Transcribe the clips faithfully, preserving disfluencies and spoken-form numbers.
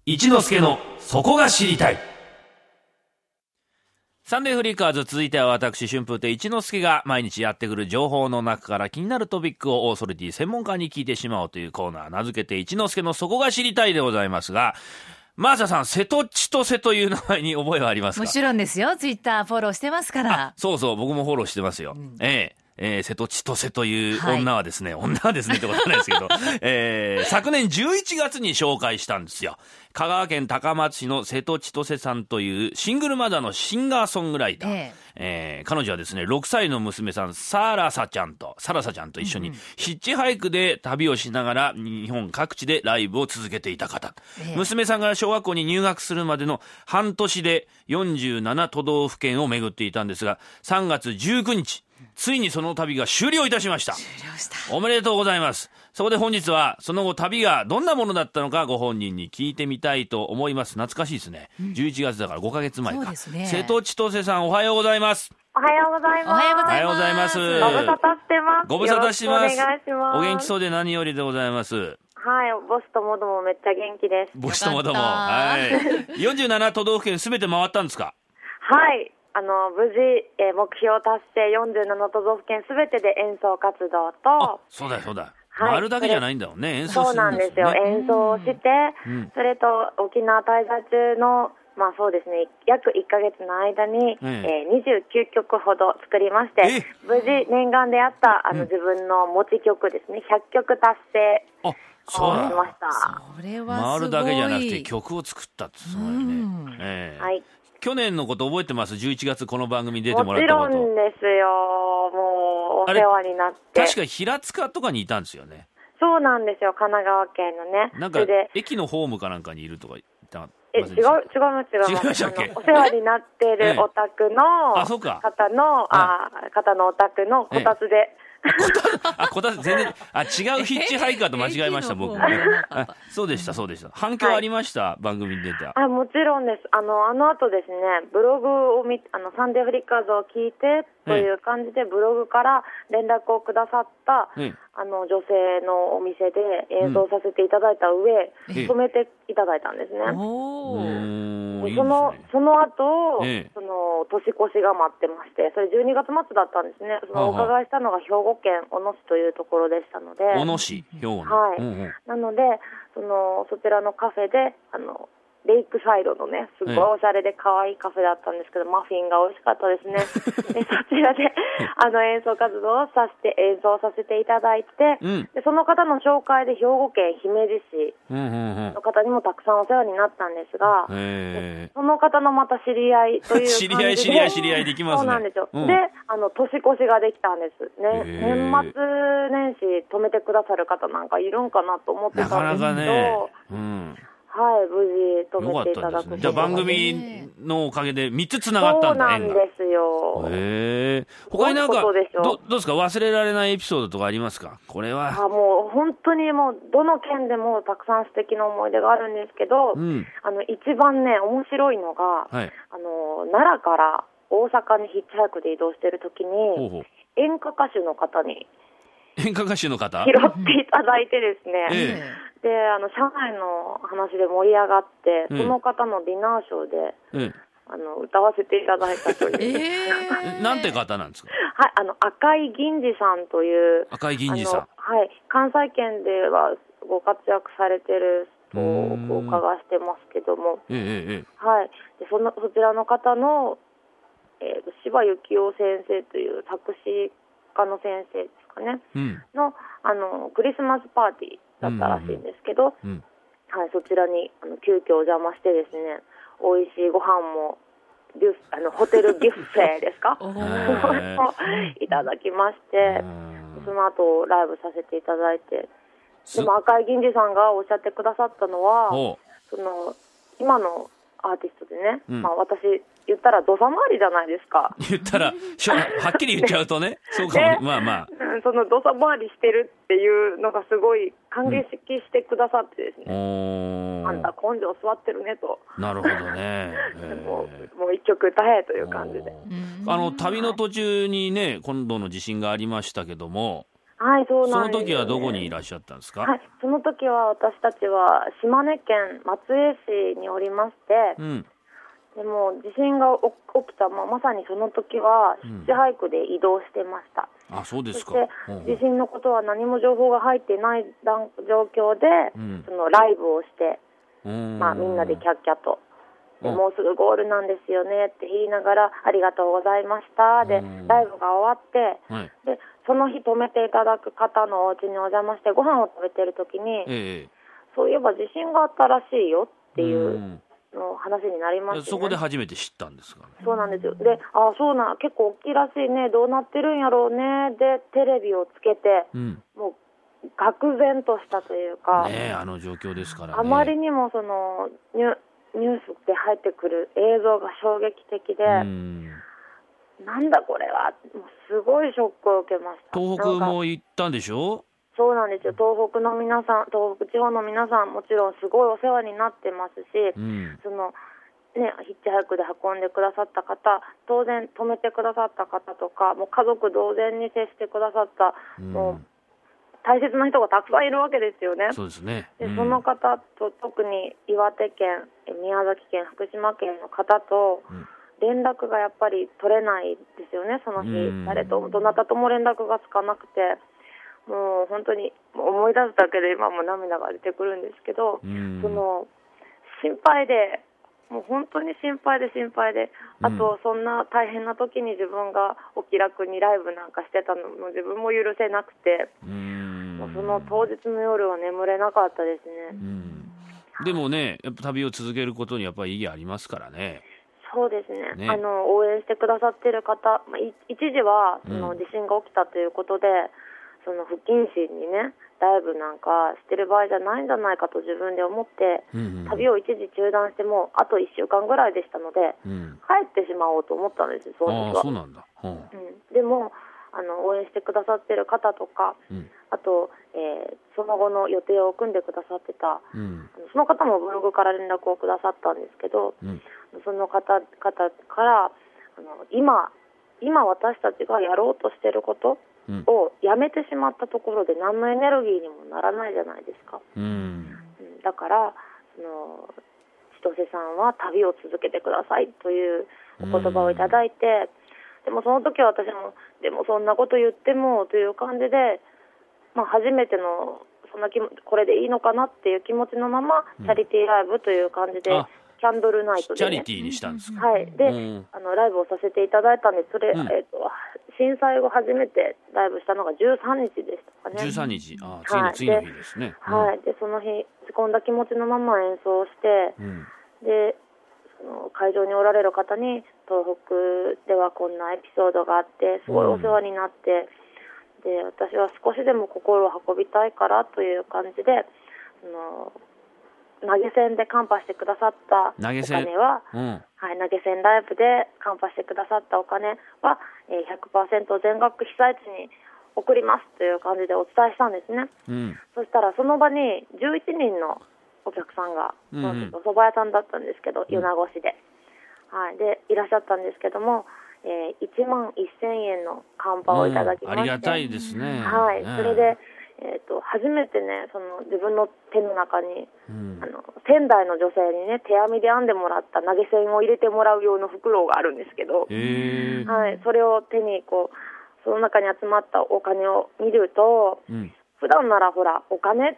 一之助のそこが知りたい。サンデーフリーカーズ、続いては私春風亭一之輔が毎日やってくる情報の中から気になるトピックをオーソリティ専門家に聞いてしまおうというコーナー、名付けて一之輔のそこが知りたいでございますが、マーシャさん、瀬戸千歳という名前に覚えはありますか？ もちろんですよ。ツイッターフォローしてますから。 あ、そうそう、僕もフォローしてますよ、うん、えええー、瀬戸千歳という女はですね、はい、女はですねってことはないですけど、えー、昨年じゅういちがつに紹介したんですよ。香川県高松市の瀬戸千歳さんというシングルマザーのシンガーソングライター、えーえー、彼女はですねろくさいの娘さんサラサちゃんとサラサちゃんと一緒にヒッチハイクで旅をしながら日本各地でライブを続けていた方、えー、娘さんが小学校に入学するまでの半年でよんじゅうなな都道府県を巡っていたんですが、さんがつじゅうくにちついにその旅が終了いたしました。 終了した。 おめでとうございます。そこで本日はその後旅がどんなものだったのかご本人に聞いてみたいと思います。懐かしいですね、うん、じゅういちがつだからごかげつまえか。そうですね。瀬戸千歳さん、おはようございます。 おはようございます。 おはようございます。 おはようございます。 ご無沙汰してます。 ご無沙汰してます。 よろしくお願いします。 お元気そうで何よりでございます。 はい、ボスともどもめっちゃ元気です。 ボスともども、はい、よんじゅうなな都道府県すべて回ったんですか？ はい、あの無事、えー、目標達成よんじゅうなな都道府県すべてで演奏活動と、 あ、そうだそうだ、はい、回るだけじゃないんだもんね。演奏するんですね。 そうなんですよ。演奏をして、うん、それと沖縄滞在中のまあそうですね、約いっかげつの間に、えええー、にじゅうきゅうきょくほど作りまして、無事念願であったあの、うん、自分の持ち曲ですね、ひゃっきょく達成をしました。 それはすごい。 回るだけじゃなくて曲を作ったってすごいね、うんえー、はい。去年のこと覚えてます？じゅういちがつこの番組に出てもらったこと。 もちろんですよ。もうお世話になって。 確か平塚とかにいたんですよね。 そうなんですよ、神奈川県のね。 なんか駅のホームかなんかにいるとか言った。 え、違う、違うの違うの。 違いましたっけ？ お世話になってるお宅の方の、あ、方のお宅のこたつで。 あ、こたつ、全然、あ、違うヒッチハイカーと間違えました、僕。あ、そうでした、そうでした。反響ありました、はい、番組に出て。 あ、もちろんです。あの、あの後ですね、ブログを見、あの、サンデーフリッカーズを聞いて、という感じで、ブログから連絡をくださった、あの、女性のお店で演奏させていただいた上、止めていただいたんですね。おー。その、その後、ええ、その、年越しが待ってまして、それじゅうにがつまつだったんですね。その、お伺いしたのが兵庫県小野市というところでしたので。 小野市、兵庫の。 はい。うんうん、なので、その、そちらのカフェで、あの、レイクサイドのね、すごいおしゃれで可愛いカフェだったんですけど、マフィンが美味しかったですね。でそちらであの演奏活動をさせて演奏させていただいて、うん、でその方の紹介で兵庫県姫路市の方にもたくさんお世話になったんですが、うんうんうん、その方のまた知り合いという感じで知り合い知り合い知り合いできますね。 そうなんですよ。うん、で、あの年越しができたんですね。年末年始止めてくださる方なんかいるんかなと思ってたんですけど、なかなかね、うんはい、無事止めていただく、ね、 じゃあ番組のおかげでみっつつながったんだ。 そうなんですよ。 へえ。他になんか ど, どうですか、忘れられないエピソードとかありますか？これはあもう本当にもうどの県でもたくさん素敵な思い出があるんですけど、うん、あの一番ね面白いのが、はい、あの奈良から大阪にヒッチハイクで移動している時にほうほう演歌歌手の方に演歌歌手の方拾っていただいてですね、ええで、あの、社内の話で盛り上がって、うん、その方のディナーショーで、うん、あの、歌わせていただいたという。 えー、なんて方なんですか？ はい、あの、赤井銀次さんという。 赤井銀次さん。 はい、関西圏ではご活躍されてる人をお伺いしてますけども、えー、はい。で、その、そちらの方の、えー、柴幸夫先生という作詞家の先生ですかね、うん、の、あの、クリスマスパーティー、だったらしいんですけど、うんうんうん、はい、そちらにあの急遽お邪魔してですね、美味しいご飯もビュあのホテルビュッフェですかいただきまして、その後ライブさせていただいて、でも赤井銀次さんがおっしゃってくださったのは、その今のアーティストでね、うん、まあ私言ったら土佐回りじゃないですか。 言ったらはっきり言っちゃうとねそうかも、ね、まあまあ、 うん、その土佐回りしてるっていうのがすごい感激してくださってですね、うん、あんた根性座ってるねと。 なるほどねもう、もう一曲歌えという感じで、 あの旅の途中にね今度の地震がありましたけども、 はい、そうなんです、ね。 その時はどこにいらっしゃったんですか？ はい、その時は私たちは島根県松江市におりまして、うん、でも地震が起きた、まあ、まさにその時はヒッチハイクで移動してました。 うん、あ、そうですか。 そして地震のことは何も情報が入っていない状況で、うん、そのライブをして、まあ、みんなでキャッキャとでもうすぐゴールなんですよねって言いながらありがとうございましたでライブが終わって、はい、でその日泊めていただく方のお家にお邪魔してご飯を食べてる時に、ええ、そういえば地震があったらしいよっていうの話になりまして、ね、 そこで初めて知ったんですかね。 そうなんですよ。で、あ、そうな、結構大きいらしいね、どうなってるんやろうねでテレビをつけて、うん、もう愕然としたというか、 ね、あの状況ですからね。 あまりにもそのニュニュースで入ってくる映像が衝撃的で、うん、なんだこれは、もうすごいショックを受けました。 東北も行ったんでしょ？ そうなんですよ。東北の皆さん、東北地方の皆さん、もちろんすごいお世話になってますし、うん、そのね、ヒッチハイクで運んでくださった方、当然止めてくださった方とか、もう家族同然に接してくださった、うん、もう大切な人がたくさんいるわけですよね。 そうですね。 で、うん、その方と特に岩手県、宮崎県、福島県の方と連絡がやっぱり取れないですよね。その日、うん、誰とどなたとも連絡がつかなくて、もう本当に思い出すだけで今も涙が出てくるんですけど、うん、その心配で。もう本当に心配で心配で、あとそんな大変な時に自分がお気楽にライブなんかしてたのも自分も許せなくて、うーん、もうその当日の夜は眠れなかったですね。 うん、でもね、やっぱ旅を続けることにやっぱり意義ありますからね。 そうですね、ね、あの応援してくださっている方、まあ、一時はその地震が起きたということで、うん、その不謹慎にねライブなんかしてる場合じゃないんじゃないかと自分で思って、うんうん、旅を一時中断してもあといっしゅうかんぐらいでしたので、うん、帰ってしまおうと思ったんですよ。その時は。 あ、そうなんだ、うん、 でもあの応援してくださってる方とか、うん、あと、えー、その後の予定を組んでくださってた、うん、その方もブログから連絡をくださったんですけど、うん、その方、方からあの 今, 今私たちがやろうとしてることをやめてしまったところで何のエネルギーにもならないじゃないですか、うん、だからその千歳さんは旅を続けてくださいというお言葉をいただいて、でもその時は私もでもそんなこと言ってもという感じで、まあ、初めてのそんな気もこれでいいのかなっていう気持ちのままチャリティーライブという感じで、うんキャンドルナイトで、ね、 チャリティーにしたんですか？ はい。で、うん、あのライブをさせていただいたんで、それ、うん、えっと震災後初めてライブしたのがじゅうさんにちでしたかね。 じゅうさんにち、あ、次の、はい、次の日ですね。 はい。で、その日仕込んだ気持ちのまま演奏して、うん、で、その会場におられる方に東北ではこんなエピソードがあってすごいお世話になって、うん、で、私は少しでも心を運びたいからという感じで、その投げ銭でカンパしてくださったお金は、うんはい、投げ銭ライブでカンパしてくださったお金は、えー、ひゃくパーセント 全額被災地に送りますという感じでお伝えしたんですね、うん、そしたらその場にじゅういちにんのお客さんが、うんうん、お蕎麦屋さんだったんですけど、米子市で、はい、でいらっしゃったんですけども、えー、いちまんせんえんのカンパをいただきまして、うん、ありがたいですね、はい、それでえー、と初めてねその自分の手の中に、うん、あの仙台の女性にね手編みで編んでもらった投げ銭を入れてもらう用の袋があるんですけど、はい、それを手にこうその中に集まったお金を見ると、うん、普段ならほらお金って、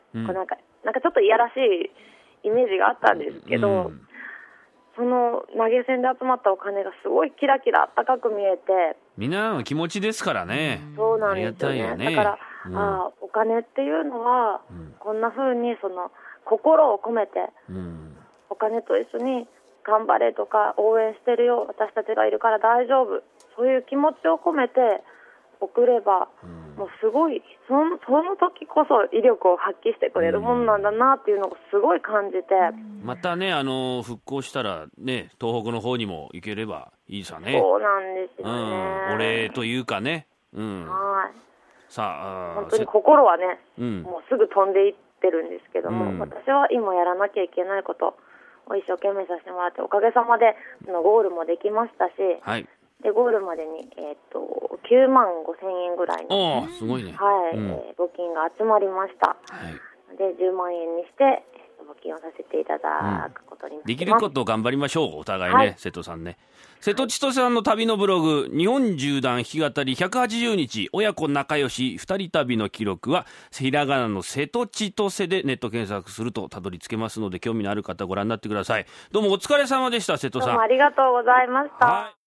うん、こうなんか、なんかちょっといやらしいイメージがあったんですけど、うん、その投げ銭で集まったお金がすごいキラキラ高く見えて、 みんなの気持ちですからね。 そうなんですよ ね, よねだからうん、あお金っていうのは、うん、こんな風にその心を込めて、うん、お金と一緒に頑張れとか応援してるよ私たちがいるから大丈夫そういう気持ちを込めて送れば、うん、もうすごいその、その時こそ威力を発揮してくれるものなんだなっていうのをすごい感じて、 うん、またねあの復興したらね東北の方にも行ければいいさね。 そうなんですよね、 うん、お礼というかね、うん、 はいさあ本当に心はね、うん、もうすぐ飛んでいってるんですけども、うん、私は今やらなきゃいけないことを一生懸命させてもらっておかげさまでそのゴールもできましたし、はい、 でゴールまでに、えー、ときゅうまんごせんえんぐらいの、 あすごいね、 はい、 うんえー募金が集まりました。 はいでじゅうまんえんにして、えーと募金をさせていただくことになります。 できることを頑張りましょう、お互いね、 はい瀬戸さんね。瀬戸千歳さんの旅のブログ、日本縦断弾き語りひゃくはちじゅうにち親子仲良しふたり旅の記録はひらがなの瀬戸千歳でネット検索するとたどり着けますので、興味のある方ご覧になってください。どうもお疲れ様でした、瀬戸さん。 どうもありがとうございました。 はい。